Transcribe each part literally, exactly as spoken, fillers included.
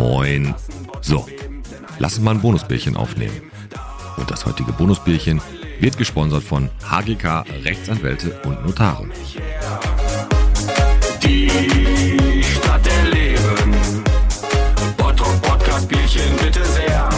Moin. So, lass uns mal ein Bonusbierchen aufnehmen. Und das heutige Bonusbierchen wird gesponsert von H G K Rechtsanwälte und Notare. Die Stadt der Leben. Bottrop Podcast Bierchen, bitte sehr.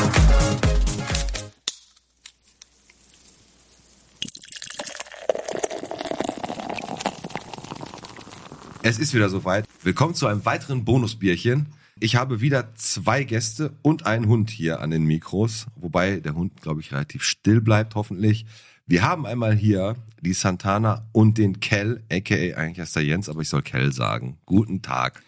Es ist wieder soweit. Willkommen zu einem weiteren Bonusbierchen. Ich habe wieder zwei Gäste und einen Hund hier an den Mikros, wobei der Hund, glaube ich, relativ still bleibt, hoffentlich. Wir haben einmal hier die Santana und den Kell, aka eigentlich heißt der Jens, aber ich soll Kell sagen. Guten Tag.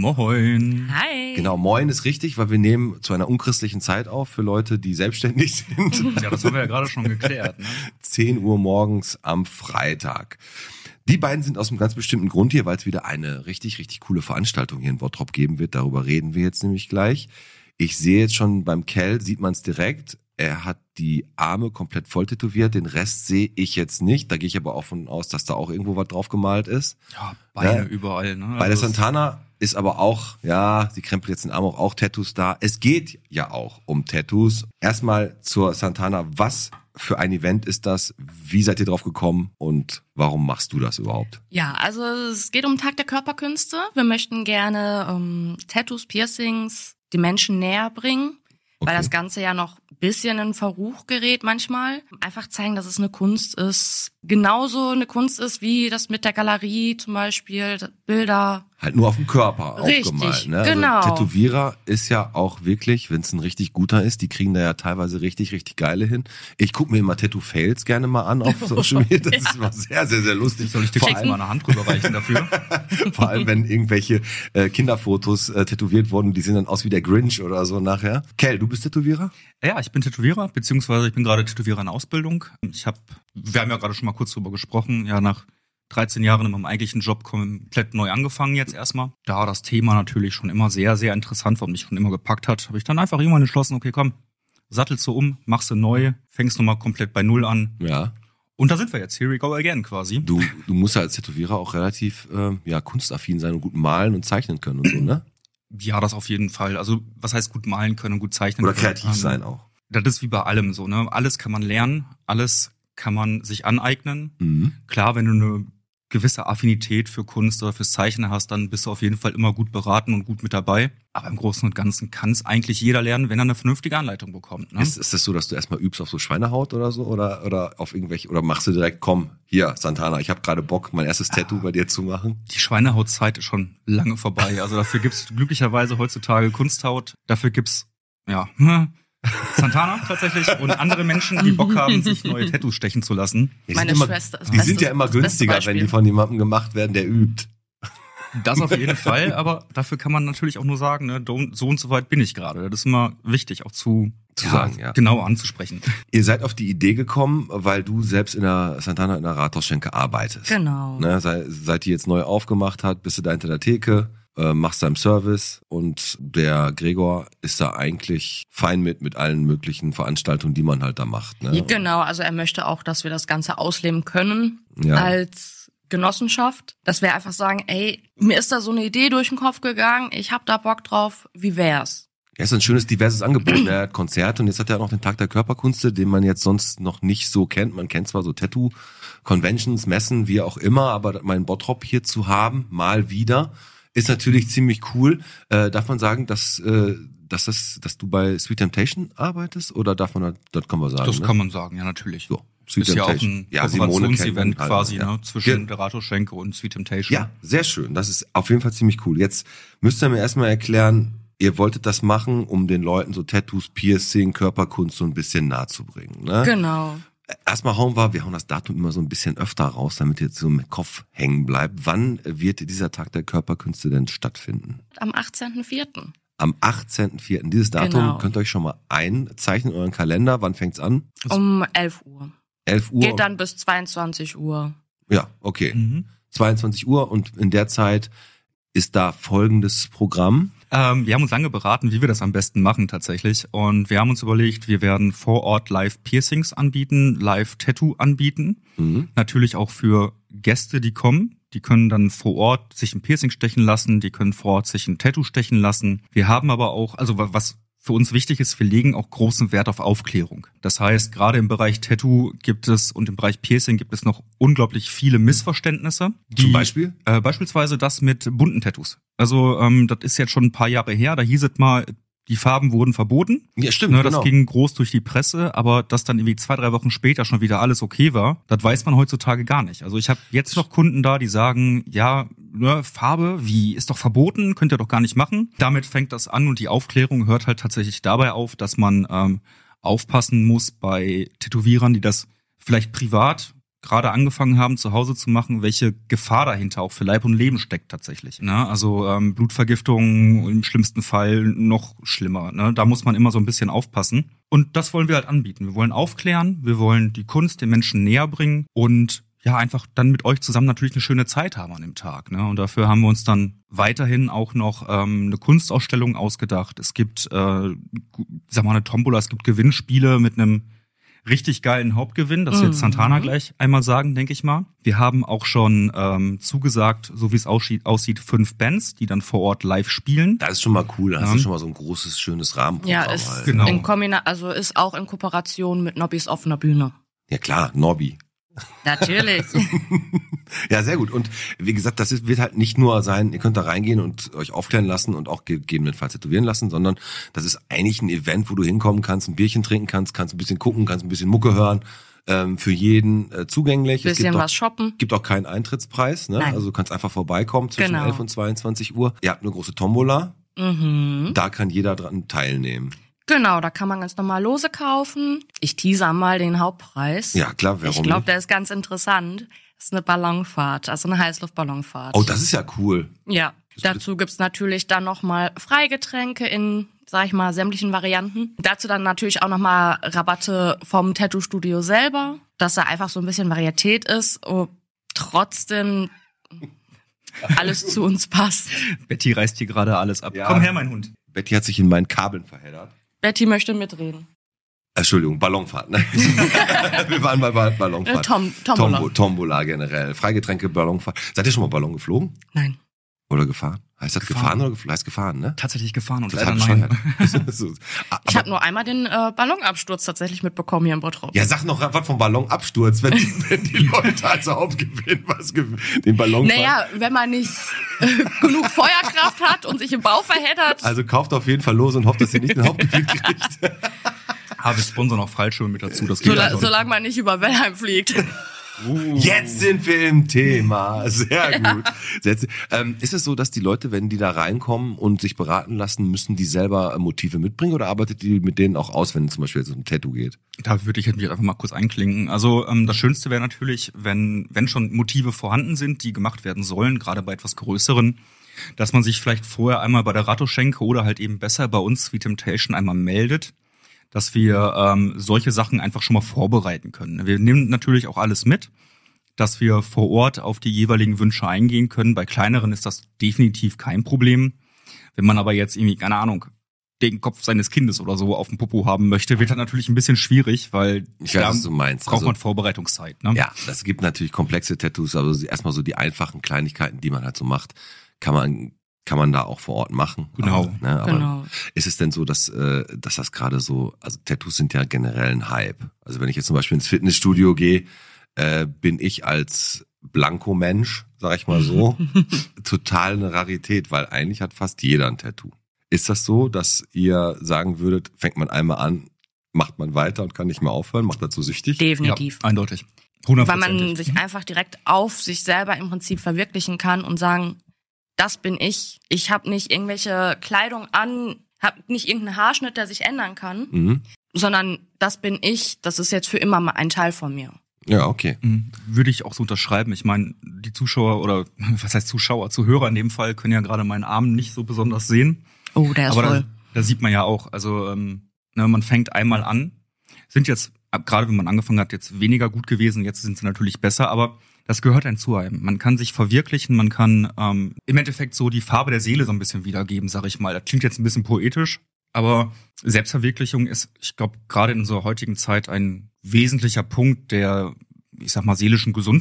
Moin. Hi. Genau, moin ist richtig, weil wir nehmen zu einer unchristlichen Zeit auf für Leute, die selbstständig sind. Ja, das haben wir ja gerade schon geklärt. Ne? zehn Uhr morgens am Freitag. Die beiden sind aus einem ganz bestimmten Grund hier, weil es wieder eine richtig, richtig coole Veranstaltung hier in Bottrop geben wird. Darüber reden wir jetzt nämlich gleich. Ich sehe jetzt schon beim Kell, sieht man es direkt. Er hat die Arme komplett voll tätowiert, den Rest sehe ich jetzt nicht. Da gehe ich aber auch von aus, dass da auch irgendwo was drauf gemalt ist. Ja, Beine ja. überall. Ne? Bei der Also Santana ist aber auch, ja, sie krempelt jetzt den Arm auch, auch Tattoos da. Es geht ja auch um Tattoos. Erstmal zur Santana, was für ein Event ist das? Wie seid ihr drauf gekommen und warum machst du das überhaupt? Ja, also es geht um Tag der Körperkünste. Wir möchten gerne ähm, Tattoos, Piercings den Menschen näher bringen, Okay. weil das Ganze ja noch ein bisschen in Verruch gerät manchmal. Einfach zeigen, dass es eine Kunst ist. Genauso eine Kunst ist, wie das mit der Galerie zum Beispiel, Bilder. Halt nur auf dem Körper Richtig, aufgemalt. Ne? genau. Also Tätowierer ist ja auch wirklich, wenn es ein richtig guter ist, die kriegen da ja teilweise richtig, richtig geile hin. Ich gucke mir immer Tattoo-Fails gerne mal an auf Social Media. Das Ja. ist immer sehr, sehr, sehr lustig. Soll ich dir Vor kurz allem- mal eine Hand rüberreichen dafür? Vor allem, wenn irgendwelche äh, Kinderfotos äh, tätowiert wurden, die sehen dann aus wie der Grinch oder so nachher. Kell, du bist Tätowierer? Ja, ich bin Tätowierer, beziehungsweise ich bin gerade Tätowierer in Ausbildung. Ich habe, wir haben ja gerade schon mal kurz drüber gesprochen, ja nach dreizehn Jahren in meinem eigentlichen Job komplett neu angefangen jetzt erstmal. Da das Thema natürlich schon immer sehr, sehr interessant war und mich schon immer gepackt hat, habe ich dann einfach irgendwann entschlossen, okay, komm, sattelst du um, machst du neu, fängst nochmal komplett bei Null an. Ja. Und da sind wir jetzt, here we go again quasi. Du, du musst ja als Tätowierer auch relativ äh, ja, kunstaffin sein und gut malen und zeichnen können und so, ne? Ja, das auf jeden Fall. Also was heißt gut malen können und gut zeichnen Oder können? kreativ Ähm, sein auch. Das ist wie bei allem so, ne? Alles kann man lernen, alles kann man sich aneignen. Mhm. Klar, wenn du eine gewisse Affinität für Kunst oder fürs Zeichnen hast, dann bist du auf jeden Fall immer gut beraten und gut mit dabei. Aber im Großen und Ganzen kann es eigentlich jeder lernen, wenn er eine vernünftige Anleitung bekommt. Ne? Ist, ist das so, dass du erstmal übst auf so Schweinehaut oder so? Oder, oder auf irgendwelche, oder machst du direkt, komm, hier, Santana, ich habe gerade Bock, mein erstes Tattoo bei dir zu machen? Die Schweinehautzeit ist schon lange vorbei. Also dafür gibt's glücklicherweise heutzutage Kunsthaut. Dafür gibt's, ja, Santana tatsächlich und andere Menschen, die Bock haben, sich neue Tattoos stechen zu lassen. Die Meine sind immer, Schwester ist Die bestes- sind ja immer das beste günstiger, wenn Beispiel. die von jemandem gemacht werden, der übt. Das auf jeden Fall, aber dafür kann man natürlich auch nur sagen, ne, don't- so und so weit bin ich gerade. Das ist immer wichtig, auch zu, Zu sagen, ja. genau anzusprechen. Ihr seid auf die Idee gekommen, weil du selbst in der Santana in der Rathausschenke arbeitest. Genau. Ne, seit, seit die jetzt neu aufgemacht hat, bist du da hinter der Theke, äh, machst deinen Service und der Gregor ist da eigentlich fein mit, mit allen möglichen Veranstaltungen, die man halt da macht. Ne? Genau, also er möchte auch, dass wir das Ganze ausleben können Ja. als Genossenschaft. Dass wir einfach sagen, ey, mir ist da so eine Idee durch den Kopf gegangen, ich hab da Bock drauf, wie wär's? Ja, ist ein schönes, diverses Angebot. Er hat Konzerte und jetzt hat er auch noch den Tag der Körperkunste, den man jetzt sonst noch nicht so kennt. Man kennt zwar so Tattoo-Conventions, Messen, wie auch immer, aber meinen Bottrop hier zu haben, mal wieder, ist natürlich ziemlich cool. Äh, darf man sagen, dass, äh, dass, das, dass du bei Sweet Temptation arbeitest? Oder darf man, das kann man sagen? Das ne? kann man sagen, ja natürlich. So, Sweet Ist ja auch Temptation. ein Ja, Simone kennt man Kooperationsevent halt, quasi, ja. ne, zwischen Ge- der Rathausschenke und Sweet Temptation. Ja, sehr schön. Das ist auf jeden Fall ziemlich cool. Jetzt müsst ihr mir erstmal erklären, ihr wolltet das machen, um den Leuten so Tattoos, Piercing, Körperkunst so ein bisschen nahe zu bringen. Ne? Genau. Erstmal hauen wir, wir hauen das Datum immer so ein bisschen öfter raus, damit jetzt so im Kopf hängen bleibt. Wann wird dieser Tag der Körperkünste denn stattfinden? Am achtzehnten vierten Am achtzehnten vierten Dieses Datum Genau. könnt ihr euch schon mal einzeichnen in euren Kalender. Wann fängt's an? um elf Uhr. elf Uhr? Geht dann bis zweiundzwanzig Uhr. Ja, okay. Mhm. zweiundzwanzig Uhr und in der Zeit ist da folgendes Programm. Ähm, wir haben uns lange beraten, wie wir das am besten machen tatsächlich. Und wir haben uns überlegt, wir werden vor Ort Live-Piercings anbieten, Live-Tattoo anbieten. Mhm. Natürlich auch für Gäste, die kommen. Die können dann vor Ort sich ein Piercing stechen lassen, die können vor Ort sich ein Tattoo stechen lassen. Wir haben aber auch, also was für uns wichtig ist, wir legen auch großen Wert auf Aufklärung. Das heißt, gerade im Bereich Tattoo gibt es und im Bereich Piercing gibt es noch unglaublich viele Missverständnisse. Die, Zum Beispiel? Äh, beispielsweise das mit bunten Tattoos. Also ähm, das ist jetzt schon ein paar Jahre her, da hieß es mal, die Farben wurden verboten. Ja, stimmt, ne, das genau. ging groß durch die Presse, aber dass dann irgendwie zwei, drei Wochen später schon wieder alles okay war, das weiß man heutzutage gar nicht. Also ich habe jetzt noch Kunden da, die sagen, ja, ne, Farbe, wie, ist doch verboten, könnt ihr doch gar nicht machen. Damit fängt das an und die Aufklärung hört halt tatsächlich dabei auf, dass man ähm, aufpassen muss bei Tätowierern, die das vielleicht privat gerade angefangen haben, zu Hause zu machen, welche Gefahr dahinter auch für Leib und Leben steckt tatsächlich. Ne? Also ähm, Blutvergiftung im schlimmsten Fall noch schlimmer. Ne? Da muss man immer so ein bisschen aufpassen. Und das wollen wir halt anbieten. Wir wollen aufklären, wir wollen die Kunst den Menschen näher bringen und ja, einfach dann mit euch zusammen natürlich eine schöne Zeit haben an dem Tag. Ne? Und dafür haben wir uns dann weiterhin auch noch ähm, eine Kunstausstellung ausgedacht. Es gibt, äh, sag mal, eine Tombola, es gibt Gewinnspiele mit einem richtig geilen Hauptgewinn. Das wird Santana mhm. gleich einmal sagen, denke ich mal. Wir haben auch schon ähm, zugesagt, so wie es aussieht, aussieht, fünf Bands, die dann vor Ort live spielen. Das ist schon mal cool. Da ja. hast du schon mal so ein großes, schönes Rahmenprogramm. Ja, ist, halt. genau. in Kombina- also ist auch in Kooperation mit Nobbys offener Bühne. Ja klar, Nobby. Natürlich. Ja, sehr gut. Und wie gesagt, das ist, wird halt nicht nur sein, ihr könnt da reingehen und euch aufklären lassen und auch gegebenenfalls tätowieren lassen, sondern das ist eigentlich ein Event, wo du hinkommen kannst, ein Bierchen trinken kannst, kannst ein bisschen gucken, kannst ein bisschen Mucke hören, ähm, für jeden äh, zugänglich. Bisschen es gibt was auch, shoppen. Gibt auch keinen Eintrittspreis, ne? Nein. Also du kannst einfach vorbeikommen zwischen Genau. elf und zweiundzwanzig Uhr. Ihr habt eine große Tombola, Mhm. da kann jeder dran teilnehmen. Genau, da kann man ganz normal Lose kaufen. Ich teaser mal den Hauptpreis. Ja, klar, warum Ich glaube, nicht? der ist ganz interessant. Das ist eine Ballonfahrt, also eine Heißluftballonfahrt. Oh, das ist ja cool. Ja, dazu gibt's natürlich dann nochmal Freigetränke in, sag ich mal, sämtlichen Varianten. Dazu dann natürlich auch nochmal Rabatte vom Tattoo-Studio selber, dass da einfach so ein bisschen Varietät ist und trotzdem alles zu uns passt. Betty reißt hier gerade alles ab. Ja. Komm her, mein Hund. Betty hat sich in meinen Kabeln verheddert. Betty möchte mitreden. Entschuldigung, Ballonfahrt, ne? Wir waren bei Ball- Ballonfahrt. Äh, Tom- Tombola. Tombo- Tombola generell. Freigetränke, Ballonfahrt. Seid ihr schon mal Ballon geflogen? Nein. Oder gefahren? Heißt das gefahren, Gefahren. oder geflogen? Heißt gefahren, ne? Tatsächlich gefahren und Total leider nein. bescheuert. So. Aber- Ich habe nur einmal den äh, Ballonabsturz tatsächlich mitbekommen hier in Bottrop. Ja, sag noch was vom Ballonabsturz, wenn die, wenn die Leute als Hauptgewinn was gewinnen. Den Ballon Naja, wenn man nicht äh, genug Feuerkraft hat und sich im Bauch verheddert. Also kauft auf jeden Fall los und hofft, dass ihr nicht den Hauptgewinn kriegt. Ah, wir sponsern auch Fallschirme mit dazu. Das geht Sola- also. solange man nicht über Wellheim fliegt. Jetzt sind wir im Thema. Sehr gut. Jetzt, ähm, ist es so, dass die Leute, wenn die da reinkommen und sich beraten lassen, müssen die selber Motive mitbringen oder arbeitet die mit denen auch aus, wenn zum Beispiel jetzt um ein Tattoo geht? Da würde ich jetzt mich einfach mal kurz einklinken. Also ähm, das Schönste wäre natürlich, wenn wenn schon Motive vorhanden sind, die gemacht werden sollen, gerade bei etwas größeren, dass man sich vielleicht vorher einmal bei der Ratoschenke oder halt eben besser bei uns Sweet Temptation einmal meldet, dass wir ähm, solche Sachen einfach schon mal vorbereiten können. Wir nehmen natürlich auch alles mit, dass wir vor Ort auf die jeweiligen Wünsche eingehen können. Bei kleineren ist das definitiv kein Problem. Wenn man aber jetzt irgendwie, keine Ahnung, den Kopf seines Kindes oder so auf dem Popo haben möchte, wird das natürlich ein bisschen schwierig, weil Ich weiß, da was du meinst. braucht Also- man Vorbereitungszeit. Ne? Ja, das gibt natürlich komplexe Tattoos, aber so- erstmal so die einfachen Kleinigkeiten, die man halt so macht, kann man kann man da auch vor Ort machen. Genau. Aber, ne, aber Genau. ist es denn so, dass äh, dass das gerade so, also Tattoos sind ja generell ein Hype. Also wenn ich jetzt zum Beispiel ins Fitnessstudio gehe, äh, bin ich als Blanko-Mensch, sag ich mal so, total eine Rarität, weil eigentlich hat fast jeder ein Tattoo. Ist das so, dass ihr sagen würdet, fängt man einmal an, macht man weiter und kann nicht mehr aufhören, macht dazu süchtig? Definitiv. Ja, eindeutig. Weil man Hundertprozentig. sich einfach direkt auf sich selber im Prinzip verwirklichen kann und sagen, das bin ich. Ich habe nicht irgendwelche Kleidung an, habe nicht irgendeinen Haarschnitt, der sich ändern kann, Mhm. sondern das bin ich. Das ist jetzt für immer mal ein Teil von mir. Ja, okay. Mhm. Würde ich auch so unterschreiben. Ich meine, die Zuschauer oder was heißt Zuschauer, Zuhörer in dem Fall können ja gerade meinen Arm nicht so besonders sehen. Oh, der ist Aber voll. da, da sieht man ja auch, also ähm, ne, man fängt einmal an, sind jetzt, ab- gerade wenn man angefangen hat, jetzt weniger gut gewesen, jetzt sind sie natürlich besser, aber das gehört einem zu einem. Man kann sich verwirklichen, man kann ähm, im Endeffekt so die Farbe der Seele so ein bisschen wiedergeben, sag ich mal. Das klingt jetzt ein bisschen poetisch, aber Selbstverwirklichung ist, ich glaube, gerade in unserer heutigen Zeit ein wesentlicher Punkt der, ich sag mal, seelischen Gesundheit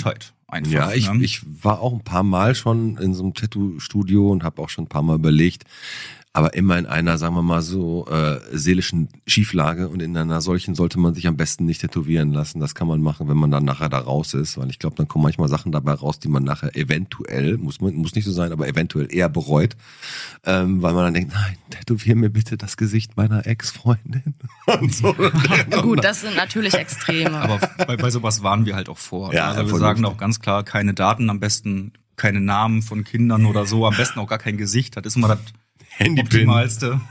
einfach. Ja, ich, ne? ich war auch ein paar Mal schon in so einem Tattoo-Studio und habe auch schon ein paar Mal überlegt, aber immer in einer, sagen wir mal so, äh, seelischen Schieflage, und in einer solchen sollte man sich am besten nicht tätowieren lassen. Das kann man machen, wenn man dann nachher da raus ist, weil ich glaube, dann kommen manchmal Sachen dabei raus, die man nachher eventuell, muss man, muss nicht so sein, aber eventuell eher bereut, ähm, weil man dann denkt, nein, tätowier mir bitte das Gesicht meiner Ex-Freundin und so. Gut, das sind natürlich Extreme. Aber bei, bei sowas waren wir halt auch vor. Ja, also wir voll sagen lustig. auch ganz klar, keine Daten, am besten keine Namen von Kindern oder so, am besten auch gar kein Gesicht. Das ist immer das Handypin. Optimalste.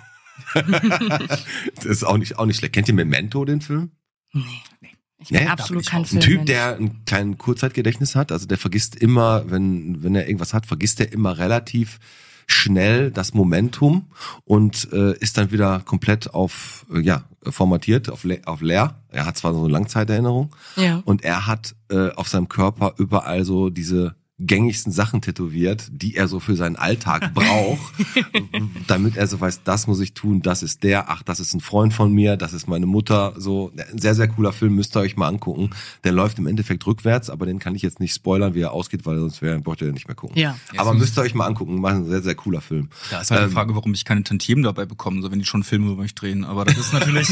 Das ist auch nicht, auch nicht schlecht. Kennt ihr Memento, den Film? Nee. Ich bin Nee, absolut kein Ein Film. Typ, der ein kleines Kurzzeitgedächtnis hat, also der vergisst immer, wenn wenn er irgendwas hat, vergisst er immer relativ schnell das Momentum und äh, ist dann wieder komplett auf äh, ja formatiert, auf, le auf leer. Er hat zwar so eine Langzeiterinnerung, Ja. und er hat äh, auf seinem Körper überall so diese gängigsten Sachen tätowiert, die er so für seinen Alltag braucht, damit er so weiß, das muss ich tun, das ist der, ach, das ist ein Freund von mir, das ist meine Mutter, so. Ein sehr, sehr cooler Film, müsst ihr euch mal angucken. Der läuft im Endeffekt rückwärts, aber den kann ich jetzt nicht spoilern, wie er ausgeht, weil sonst wäre, braucht ihr den nicht mehr gucken. Ja. Aber müsst ihr euch mal angucken, war ein sehr, sehr cooler Film. Da ist halt Ähm, die Frage, warum ich keine Tantiemen dabei bekomme, so wenn die schon Filme über mich drehen. Aber das ist natürlich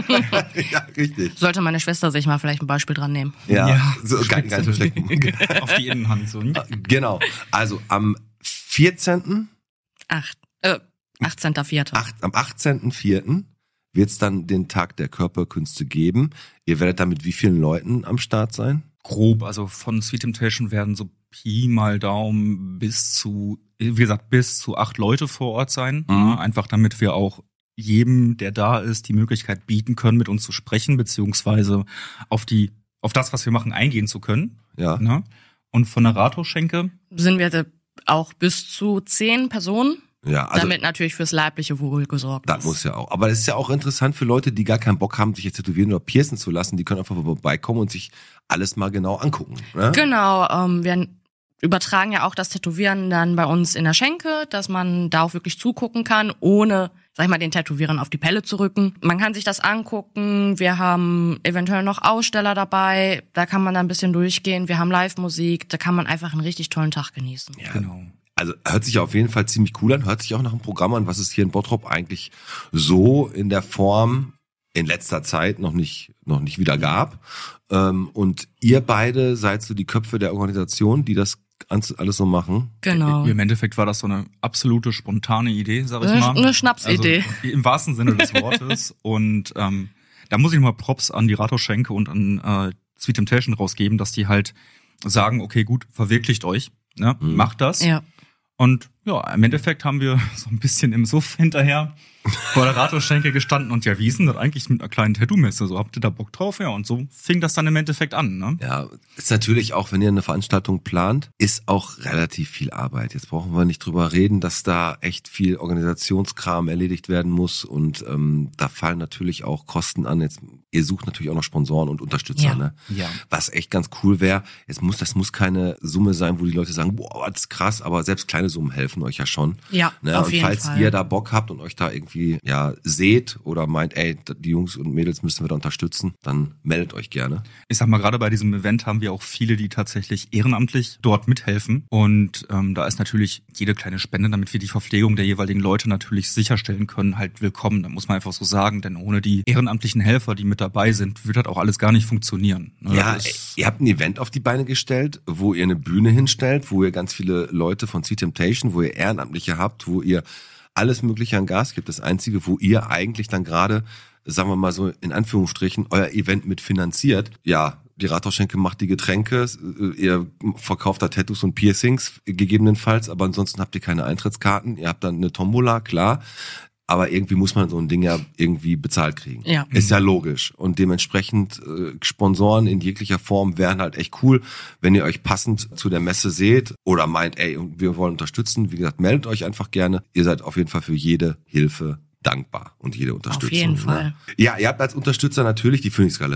Ja, richtig. Sollte meine Schwester sich mal vielleicht ein Beispiel dran nehmen. Ja, Ja, so, ganz, ganz schlecht. auf die Innenhand so. Genau. Also am vierzehnten Acht, äh, achtzehnter vierter Acht, am achtzehnten vierten wird es dann den Tag der Körperkünste geben. Ihr werdet da mit wie vielen Leuten am Start sein? Grob, also von Sweet Temptation werden so Pi mal Daumen bis zu, wie gesagt, bis zu acht Leute vor Ort sein. Mhm. Ja, einfach damit wir auch jedem, der da ist, die Möglichkeit bieten können, mit uns zu sprechen, beziehungsweise auf die, auf das, was wir machen, eingehen zu können. Ja. Ne? Und von der Rathausschenke, Sind wir auch bis zu zehn Personen, Ja, also damit natürlich fürs leibliche Wohl gesorgt das ist. muss ja auch. Aber das ist ja auch interessant für Leute, die gar keinen Bock haben, sich jetzt tätowieren oder piercen zu lassen. Die können einfach vorbeikommen und sich alles mal genau angucken. Ne? Genau, ähm, wir übertragen ja auch das Tätowieren dann bei uns in der Schenke, dass man da auch wirklich zugucken kann, ohne, sag ich mal, den Tätowierern auf die Pelle zu rücken. Man kann sich das angucken, wir haben eventuell noch Aussteller dabei, da kann man dann ein bisschen durchgehen, wir haben Live-Musik, da kann man einfach einen richtig tollen Tag genießen. Ja. genau. Also hört sich auf jeden Fall ziemlich cool an, hört sich auch nach einem Programm an, was es hier in Bottrop eigentlich so in der Form in letzter Zeit noch nicht noch nicht wieder gab. Ähm, und ihr beide seid so die Köpfe der Organisation, die das alles so machen. Genau. Im Endeffekt war das so eine absolute spontane Idee, sag ich Eine- mal. eine Schnapsidee. Also, im wahrsten Sinne des Wortes. Und ähm, da muss ich mal Props an die Rathausschenke und an äh, Sweet Temptation rausgeben, dass die halt sagen, okay, gut, verwirklicht euch, ne? Mhm. Macht das. Ja. Und ja, im Endeffekt haben wir so ein bisschen im Suff hinterher vor der Rathausschenke gestanden und ja, wie ist denn das eigentlich mit einer kleinen Tattoo-Messe? So, habt ihr da Bock drauf? Ja, und so fing das dann im Endeffekt an, ne? Ja, ist natürlich auch, wenn ihr eine Veranstaltung plant, ist auch relativ viel Arbeit. Jetzt brauchen wir nicht drüber reden, dass da echt viel Organisationskram erledigt werden muss, und ähm, da fallen natürlich auch Kosten an. Jetzt, ihr sucht natürlich auch noch Sponsoren und Unterstützer, Ja. ne? Ja. Was echt ganz cool wäre. Es muss, das muss keine Summe sein, wo die Leute sagen, boah, das ist krass, aber selbst kleine Summen helfen euch ja schon. Ja, Ne? auf Und jeden falls Fall. ihr da Bock habt und euch da irgendwie ja seht oder meint, ey, die Jungs und Mädels müssen wir da unterstützen, dann meldet euch gerne. Ich sag mal, gerade bei diesem Event haben wir auch viele, die tatsächlich ehrenamtlich dort mithelfen. Und ähm, da ist natürlich jede kleine Spende, damit wir die Verpflegung der jeweiligen Leute natürlich sicherstellen können, halt willkommen. Da muss man einfach so sagen, denn ohne die ehrenamtlichen Helfer, die mit dabei sind, wird das auch alles gar nicht funktionieren. Ne? Ja, Das ist- ihr habt ein Event auf die Beine gestellt, wo ihr eine Bühne hinstellt, wo ihr ganz viele Leute von Sweet Temptation, wo ihr Ehrenamtliche habt, wo ihr alles Mögliche an Gas gibt. Das Einzige, wo ihr eigentlich dann gerade, sagen wir mal so in Anführungsstrichen, euer Event mit finanziert. Ja, die Rathausschenke macht die Getränke, ihr verkauft da Tattoos und Piercings gegebenenfalls, aber ansonsten habt ihr keine Eintrittskarten. Ihr habt dann eine Tombola, klar. Aber irgendwie muss man so ein Ding ja irgendwie bezahlt kriegen. Ja. Ist ja logisch. Und dementsprechend äh, Sponsoren in jeglicher Form wären halt echt cool, wenn ihr euch passend zu der Messe seht oder meint, ey, wir wollen unterstützen. Wie gesagt, meldet euch einfach gerne. Ihr seid auf jeden Fall für jede Hilfe dankbar und jede Unterstützung. jeden ne? Fall. Ja, ihr habt als Unterstützer natürlich die Phoenix Galerie.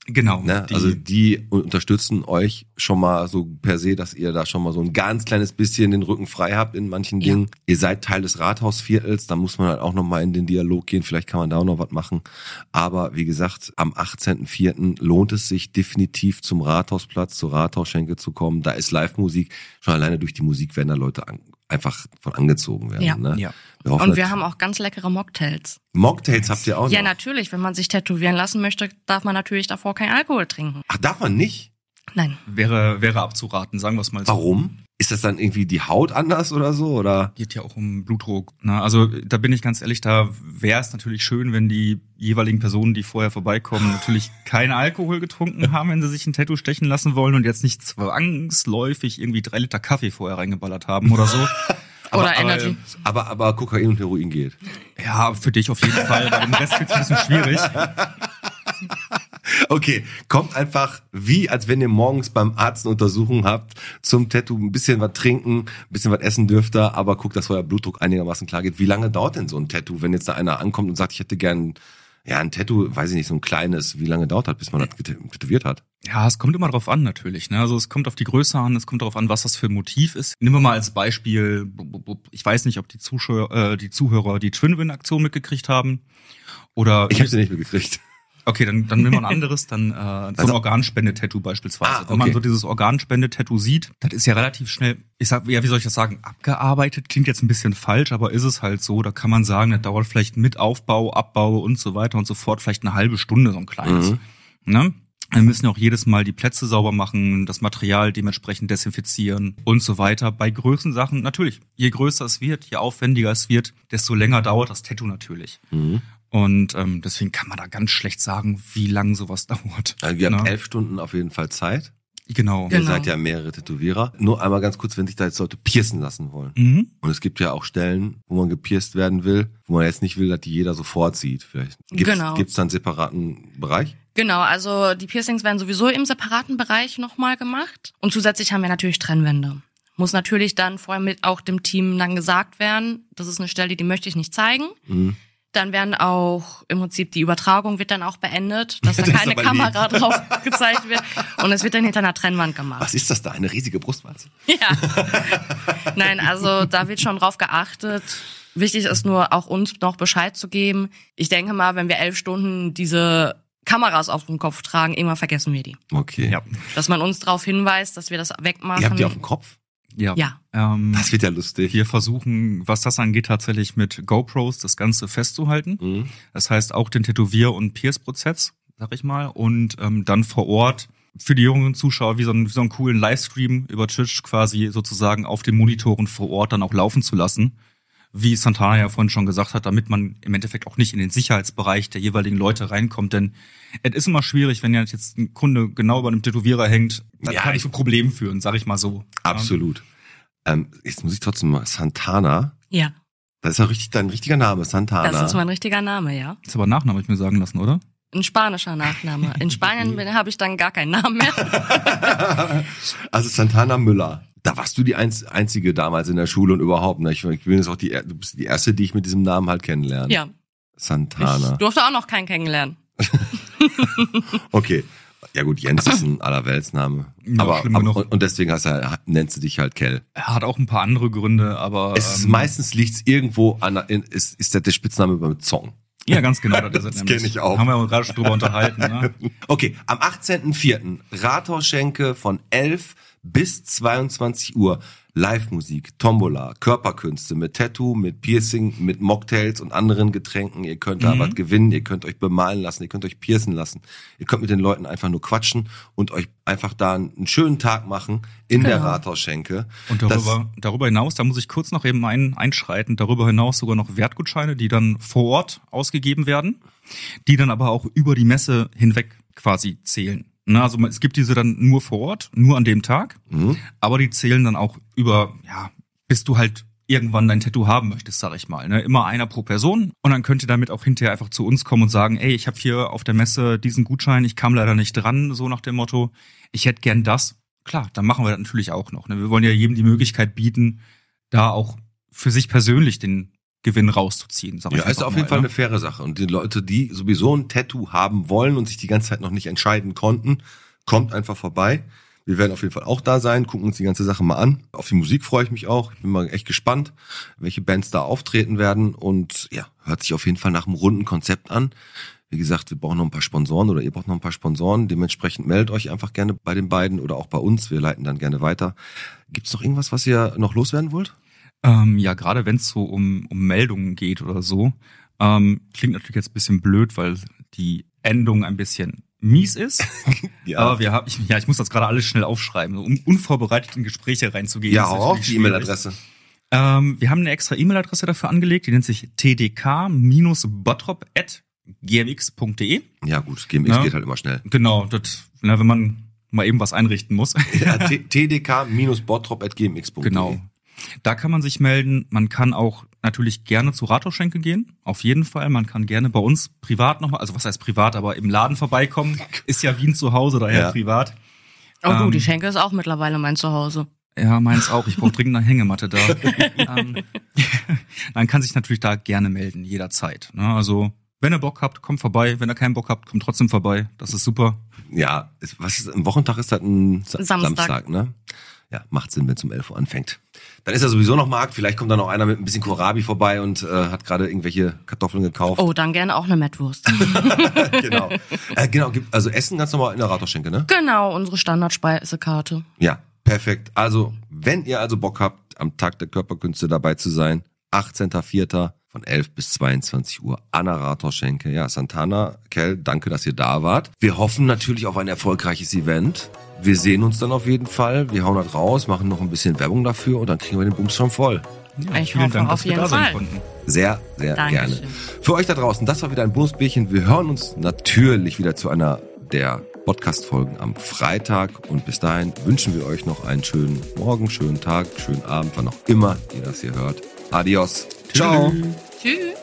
Genau. Ne? Die, Also die unterstützen euch schon mal so per se, dass ihr da schon mal so ein ganz kleines bisschen den Rücken frei habt in manchen Ja. Dingen. Ihr seid Teil des Rathausviertels, da muss man halt auch noch mal in den Dialog gehen, vielleicht kann man da auch noch was machen. Aber wie gesagt, am achtzehnten vierten lohnt es sich definitiv zum Rathausplatz, zur Rathausschenke zu kommen. Da ist Live-Musik, schon alleine durch die Musik werden da Leute an, einfach von angezogen werden. Ja. Ne? Ja. Wir hoffen, Und wir dass- haben auch ganz leckere Mocktails. Mocktails habt ihr auch Ja, noch? natürlich. Wenn man sich tätowieren lassen möchte, darf man natürlich davor keinen Alkohol trinken. Ach, darf man nicht? Nein. wäre, wäre abzuraten, sagen wir es mal so. Warum? Ist das dann irgendwie die Haut anders oder so? Oder? Geht ja auch um Blutdruck. Ne? Also da bin ich ganz ehrlich, da wäre es natürlich schön, wenn die jeweiligen Personen, die vorher vorbeikommen, natürlich keinen Alkohol getrunken haben, wenn sie sich ein Tattoo stechen lassen wollen und jetzt nicht zwangsläufig irgendwie drei Liter Kaffee vorher reingeballert haben oder so. Oder Energy. Aber, aber Kokain und Heroin geht. Ja, für dich auf jeden Fall. Bei dem Rest wird's ein bisschen schwierig. Okay, kommt einfach wie, als wenn ihr morgens beim Arzt eine Untersuchung habt, zum Tattoo ein bisschen was trinken, ein bisschen was essen dürft ihr, aber guckt, dass euer Blutdruck einigermaßen klar geht. Wie lange dauert denn so ein Tattoo, wenn jetzt da einer ankommt und sagt, ich hätte gern, ja, ein Tattoo, weiß ich nicht, so ein kleines, wie lange dauert das, bis man das tätowiert hat? Ja, es kommt immer drauf an natürlich. Ne? Also es kommt auf die Größe an, es kommt darauf an, was das für ein Motiv ist. Nehmen wir mal als Beispiel, ich weiß nicht, ob die Zuschauer, äh, die Zuhörer die Twin-Win-Aktion mitgekriegt haben. Oder Ich habe sie nicht mitgekriegt. Okay, dann, dann nehmen wir ein anderes, dann äh, so ein Also- Organspende-Tattoo beispielsweise. Ah, okay. Wenn man so dieses Organspende-Tattoo sieht, das ist ja relativ schnell, ich sag, ja, wie soll ich das sagen, abgearbeitet, klingt jetzt ein bisschen falsch, aber ist es halt so, da kann man sagen, das dauert vielleicht mit Aufbau, Abbau und so weiter und so fort vielleicht eine halbe Stunde, so ein kleines. Mhm. Ne? Wir müssen auch jedes Mal die Plätze sauber machen, das Material dementsprechend desinfizieren und so weiter. Bei Größensachen, natürlich, je größer es wird, je aufwendiger es wird, desto länger dauert das Tattoo natürlich. Mhm. Und ähm, deswegen kann man da ganz schlecht sagen, wie lang sowas dauert. Also ihr habt Ne? elf Stunden auf jeden Fall Zeit. Genau. Ihr Genau. seid ja mehrere Tätowierer. Nur einmal ganz kurz, wenn sich da jetzt Leute piercen lassen wollen. Mhm. Und es gibt ja auch Stellen, wo man gepierst werden will, wo man jetzt nicht will, dass die jeder sofort sieht. Vielleicht gibt's, Genau. gibt's da einen separaten Bereich? Genau, also die Piercings werden sowieso im separaten Bereich nochmal gemacht. Und zusätzlich haben wir natürlich Trennwände. Muss natürlich dann vorher mit auch dem Team dann gesagt werden, das ist eine Stelle, die möchte ich nicht zeigen. Mhm. Dann werden auch, im Prinzip die Übertragung wird dann auch beendet, dass da Das ist keine aber Kamera drauf gezeigt wird. Und es wird dann hinter einer Trennwand gemacht. Was ist das da? Eine riesige Brustwarze? Ja. Nein, also da wird schon drauf geachtet. Wichtig ist nur auch uns noch Bescheid zu geben. Ich denke mal, wenn wir elf Stunden diese Kameras auf dem Kopf tragen, irgendwann vergessen wir die. Okay. Ja. Dass man uns darauf hinweist, dass wir das wegmachen. Ihr habt die auf dem Kopf? Ja. Ja. Ähm, Das wird ja lustig. wir versuchen, was das angeht, tatsächlich mit GoPros das Ganze festzuhalten. Mhm. Das heißt auch den Tätowier- und Pierce-Prozess, sag ich mal. Und ähm, dann vor Ort für die jungen Zuschauer wie so, einen, wie so einen coolen Livestream über Twitch quasi sozusagen auf den Monitoren vor Ort dann auch laufen zu lassen. Wie Santana ja vorhin schon gesagt hat, damit man im Endeffekt auch nicht in den Sicherheitsbereich der jeweiligen Leute reinkommt. Denn es ist immer schwierig, wenn ja jetzt ein Kunde genau über einem Tätowierer hängt, das Ja, kann ich- zu Problemen führen, sag ich mal so. Absolut. Ähm, jetzt muss ich trotzdem mal, Santana, Ja, das ist ja richtig dein richtiger Name, Santana. das ist mein richtiger Name, ja. Ist aber Nachname, hab ich mir sagen lassen, oder? Ein spanischer Nachname. In Spanien habe ich dann gar keinen Namen mehr. Also Santana Müller. Da warst du die einz- einzige damals in der Schule und überhaupt, ne? Ich, ich bin jetzt auch die, du bist die erste, die ich mit diesem Namen halt kennenlerne. Ja, Santana. ich durfte auch noch keinen kennenlernen. Okay. Ja gut, Jens ist ein Allerweltsname. Ja, aber, schlimm aber genug. und, und deswegen hast du, nennst du dich halt Kell. Er hat auch ein paar andere Gründe, aber Es ist ähm, meistens liegt's irgendwo an, in, ist, ist der, der Spitzname beim Song. ja ganz genau. Das, Das ist kenn ich auch. Haben wir gerade schon drüber unterhalten. Ne? Okay, am achtzehnten vierten Rathausschenke von elf bis zweiundzwanzig Uhr. Live-Musik, Tombola, Körperkünste mit Tattoo, mit Piercing, mit Mocktails und anderen Getränken. Ihr könnt da Mhm. was gewinnen, ihr könnt euch bemalen lassen, ihr könnt euch piercen lassen. Ihr könnt mit den Leuten einfach nur quatschen und euch einfach da einen schönen Tag machen in der Genau. Rathausschenke. Und darüber, darüber hinaus, da muss ich kurz noch eben ein, einschreiten, darüber hinaus sogar noch Wertgutscheine, die dann vor Ort ausgegeben werden, die dann aber auch über die Messe hinweg quasi zählen. Na, also es gibt diese dann nur vor Ort, nur an dem Tag, Mhm. aber die zählen dann auch über, ja, bis du halt irgendwann dein Tattoo haben möchtest, sag ich mal. Ne? Immer einer pro Person und dann könnt ihr damit auch hinterher einfach zu uns kommen und sagen, ey, ich habe hier auf der Messe diesen Gutschein, ich kam leider nicht dran, so nach dem Motto, ich hätte gern das. Klar, dann machen wir das natürlich auch noch. Ne? Wir wollen ja jedem die Möglichkeit bieten, da auch für sich persönlich den Gewinn rauszuziehen. Sag ich Ja, ist einfach auf jeden mal, Fall ne? eine faire Sache. Und die Leute, die sowieso ein Tattoo haben wollen und sich die ganze Zeit noch nicht entscheiden konnten, kommt einfach vorbei. Wir werden auf jeden Fall auch da sein, gucken uns die ganze Sache mal an. Auf die Musik freue ich mich auch. Ich bin mal echt gespannt, welche Bands da auftreten werden. Und ja, hört sich auf jeden Fall nach einem runden Konzept an. Wie gesagt, wir brauchen noch ein paar Sponsoren oder ihr braucht noch ein paar Sponsoren. Dementsprechend meldet euch einfach gerne bei den beiden oder auch bei uns. Wir leiten dann gerne weiter. Gibt's noch irgendwas, was ihr noch loswerden wollt? Ähm, ja, gerade wenn es so um, um Meldungen geht oder so, ähm, klingt natürlich jetzt ein bisschen blöd, weil die Endung ein bisschen mies ist. Ja. Aber wir haben, ich, ja, ich muss das gerade alles schnell aufschreiben, so, um unvorbereitet in Gespräche reinzugehen. Ja, ist hau natürlich auf die schwierig. E-Mail-Adresse. Ähm, wir haben eine extra E-Mail-Adresse dafür angelegt, die nennt sich t d k bottrop at g m x punkt d e. Ja gut, G M X Ja. geht halt immer schnell. Genau, das, na, wenn man mal eben was einrichten muss. Ja, t d k bottrop at g m x punkt d e. Genau. Da kann man sich melden. Man kann auch natürlich gerne zu Rathausschenke gehen. Auf jeden Fall. Man kann gerne bei uns privat nochmal, also was heißt privat, aber im Laden vorbeikommen. Ist ja Wien zu Hause, daher Ja. privat. Oh du, Ähm, die Schenke ist auch mittlerweile mein Zuhause. Ja, meins auch. Ich brauche dringend eine Hängematte da. ähm, man kann sich natürlich da gerne melden, jederzeit. Ne? Also, wenn ihr Bock habt, kommt vorbei. Wenn ihr keinen Bock habt, kommt trotzdem vorbei. Das ist super. Ja, ist, was ist, ein Wochentag ist das ein Sa Samstag. Samstag, ne? Ja, macht Sinn, wenn es um elf Uhr anfängt. Dann ist ja sowieso noch Markt. Vielleicht kommt da noch einer mit ein bisschen Kohlrabi vorbei und äh, hat gerade irgendwelche Kartoffeln gekauft. Oh, dann gerne auch eine Mettwurst. Genau. Äh, genau, gibt- also Essen ganz normal in der Rathausschenke, ne? Genau, unsere Standardspeisekarte. Ja, perfekt. Also, wenn ihr also Bock habt, am Tag der Körperkünste dabei zu sein, achtzehnter vierter von elf bis zweiundzwanzig Uhr an der Rathausschenke. Ja, Santana, Kell, danke, dass ihr da wart. Wir hoffen natürlich auf ein erfolgreiches Event. Wir sehen uns dann auf jeden Fall. Wir hauen das raus, machen noch ein bisschen Werbung dafür und dann kriegen wir den Bums schon voll. Ja, Ich vielen hoffe Dank, auf dass wir jeden da sein Fall. konnten. Sehr, sehr Dankeschön. gerne. Für euch da draußen, das war wieder ein Bumsbierchen. Wir hören uns natürlich wieder zu einer der Podcast-Folgen am Freitag. Und bis dahin wünschen wir euch noch einen schönen Morgen, schönen Tag, schönen Abend, wann auch immer ihr das hier hört. Adios. Ciao. Tschüss. Tschüss.